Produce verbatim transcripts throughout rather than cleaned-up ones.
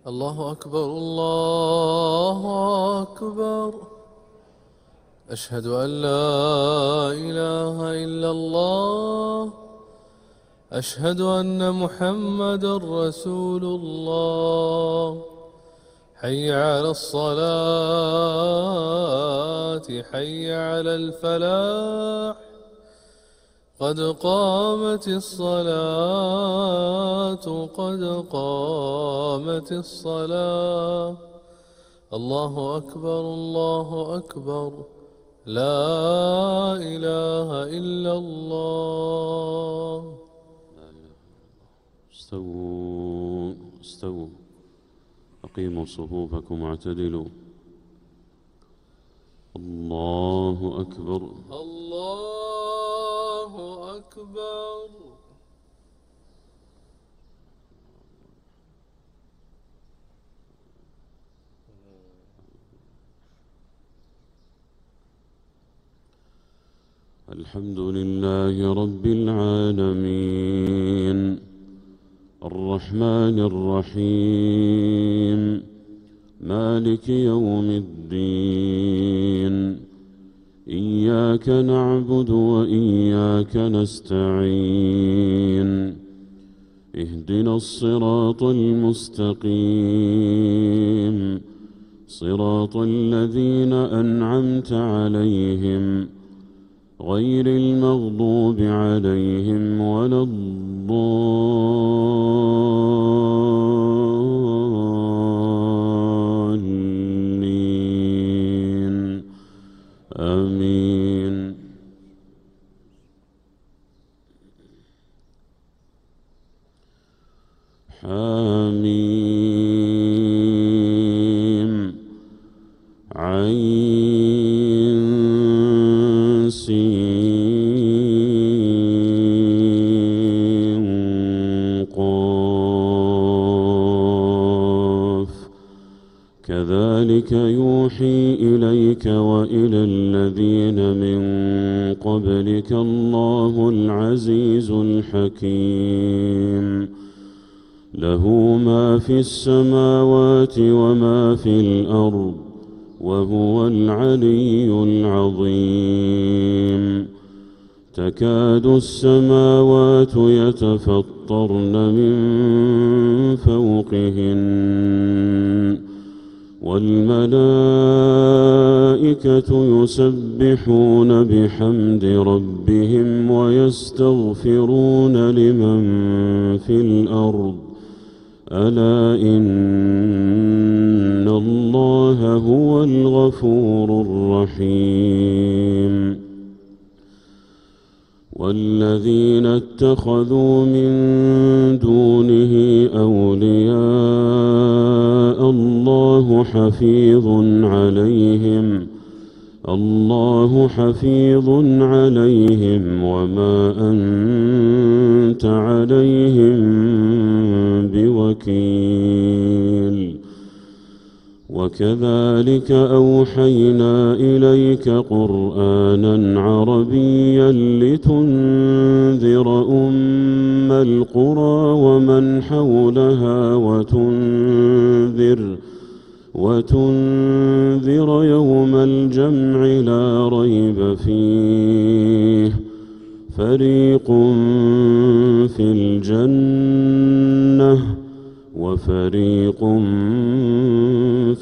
الله أكبر الله أكبر. أشهد أن لا إله إلا الله. أشهد أن محمدًا رسول الله. حي على الصلاة حي على الفلاح. قد قامت الصلاة قد قامت الصلاة. الله أكبر الله أكبر. لا إله إلا الله. استووا استووا أقيموا صفوفكم واعتدلوا. الله أكبر الله أكبر. الحمد لله رب العالمين الرحمن الرحيم مالك يوم الدين. إياك نعبد وإياك نستعين. اهدنا الصراط المستقيم صراط الذين أنعمت عليهم غير المغضوب عليهم ولا الضالين. آمين. حاميم عين سين قاف. كذلك يوحي إليك وإلى الذين من قبلك الله العزيز الحكيم. له ما في السماوات وما في الأرض وهو العلي العظيم. تكاد السماوات يتفطرن من فوقهن والملائكة يسبحون بحمد ربهم ويستغفرون لمن في الأرض ألا إن الله هو الغفور الرحيم. والذين اتخذوا من دونه أولياء الله حفيظ عليهم الله حفيظ عليهم وما أنت عليهم بوكيل. وكذلك أوحينا إليك قرآنا عربيا لتنذر أم القرى ومن حولها وتنذر وتنذر يوم الجمع لا ريب فيه فريق في الجنة وفريق في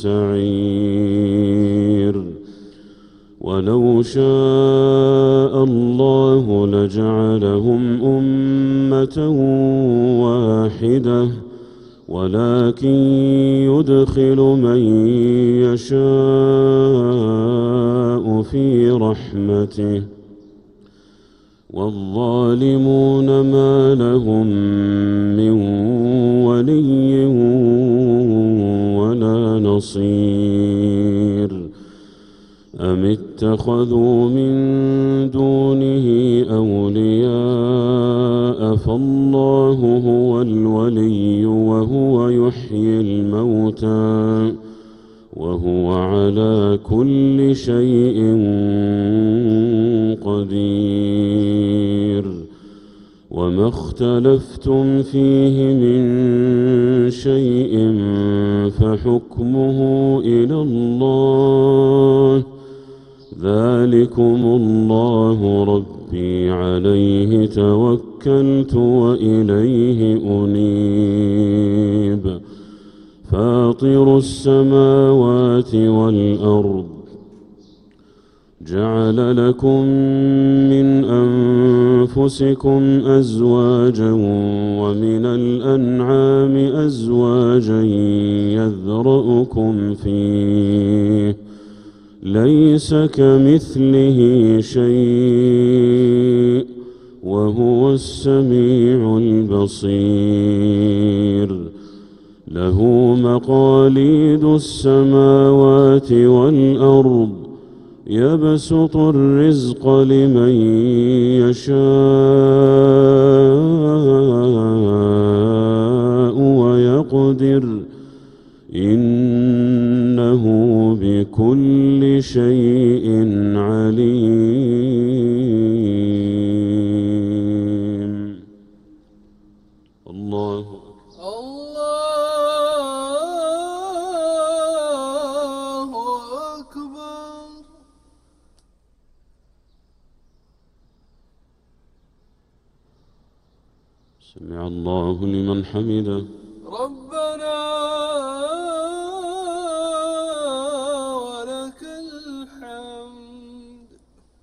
السعير. ولو شاء الله لجعلهم أمة واحدة ولكن يدخل من يشاء في رحمته والظالمون ما لهم من ولي ولا نصير. أم اتخذوا من دونه أولياء فالله هو الولي وهو يحيي الموتى وهو على كل شيء قدير. وما اختلفتم فيه من شيء فحكمه إلى الله، ذلكم الله ربي عليه توكلت وإليه أنيب، فاطر السماوات والأرض، جعل لكم من أنفسكم أزواجا ومن الأنعام أزواجا يذرؤكم فيه، ليس كمثله شيء وهو السميع البصير، له مقاليد السماوات والأرض، يبسط الرزق لمن يشاء ويقدر، إنه بكل شيء عليم. الله سمع الله لمن حمده. ربنا ولك الحمد.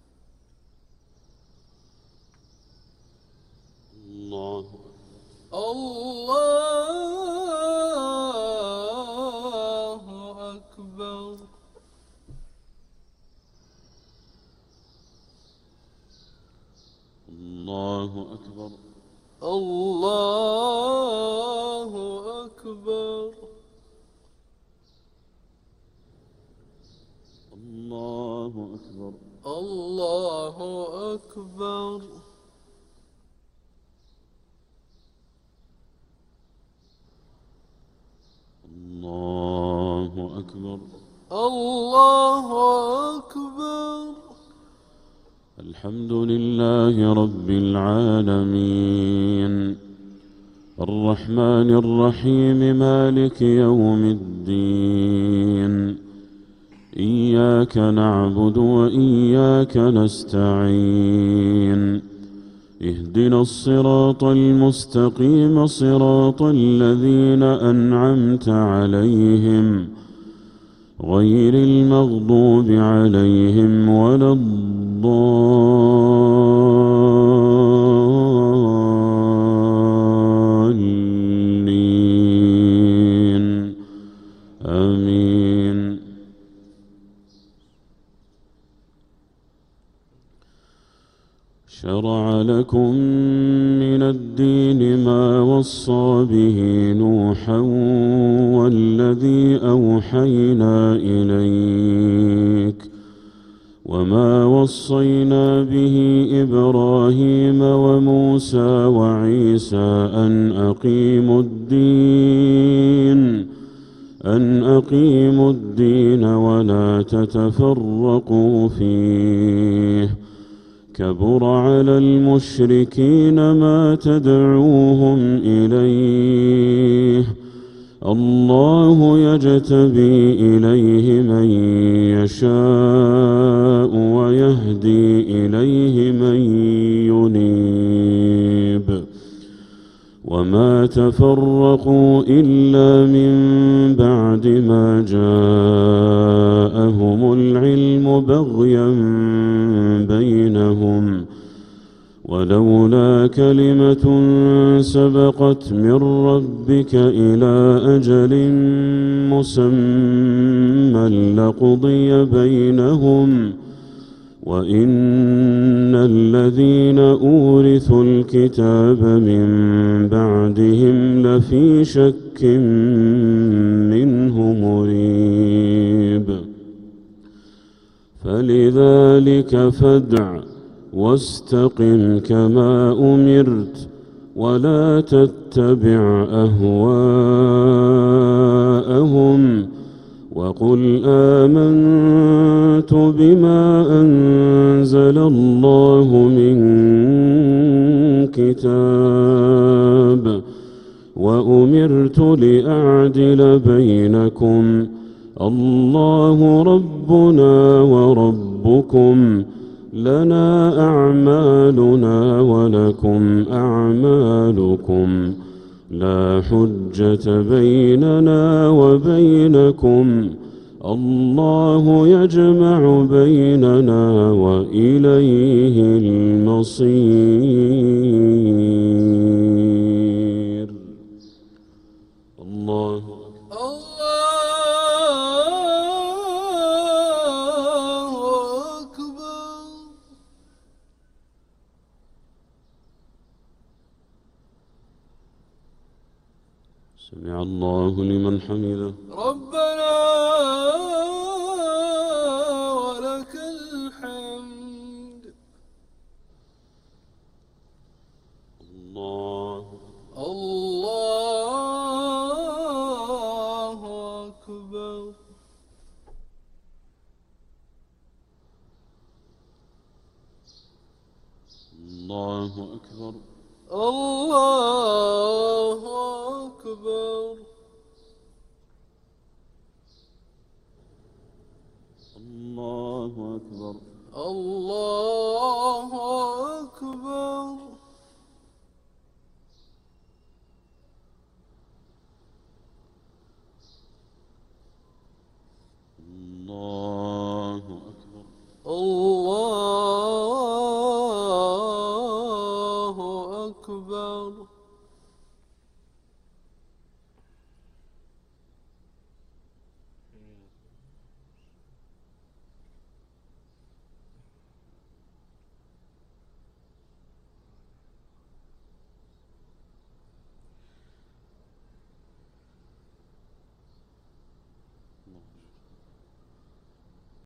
الله الله أكبر. الله أكبر. الله أكبر. الله أكبر. الله أكبر. الله أكبر. الله أكبر. الحمد لله رب العالمين، الرحمن الرحيم، مالك يوم الدين، إياك نعبد وإياك نستعين، اهدنا الصراط المستقيم، صراط الذين أنعمت عليهم غير المغضوب عليهم ولا الضالين، آمين. شرع لكم من الدين ما وصى به نوحا والذي أوحينا إليك وما وصينا به إبراهيم وموسى وعيسى أن أقيموا الدين أن أقيموا الدين ولا تتفرقوا فيه، كبر على المشركين ما تدعوهم إليه، الله يجتبي إليه من يشاء ويهدي إليه من ينيب، وما تفرقوا إلا من بعد ما جاءهم العلم بغيا بينهم، ولولا كلمة سبقت من ربك إلى أجل مسمى لقضي بينهم، وإن الذين أورثوا الكتاب من بعدهم لفي شك منه مريب، فلذلك فادع واستقم كما أمرت ولا تتبع أهواءهم، وقل آمنت بما أنزل الله من كتاب يعدل بينكم الله ربنا وربكم لنا أعمالنا ولكم أعمالكم لا حجة بيننا وبينكم الله يجمع بيننا وإليه المصير. الله سمع الله لمن حمده. ربنا ولك الحمد. الله الله أكبر. الله أكبر. الله أكبر. الله أكبر. الله أكبر. الله